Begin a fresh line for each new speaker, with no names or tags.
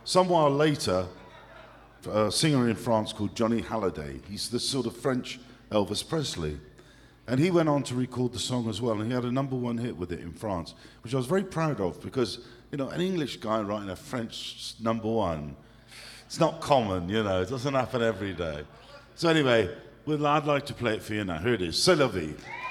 some while later, a singer in France called Johnny Hallyday, he's the sort of French Elvis Presley. And he went on to record the song as well, and he had a #1 hit with it in France, which I was very proud of because, you know, an English guy writing a French #1, it's not common, you know, it doesn't happen every day. So anyway, I'd like to play it for you now. Here it is, C'est la vie.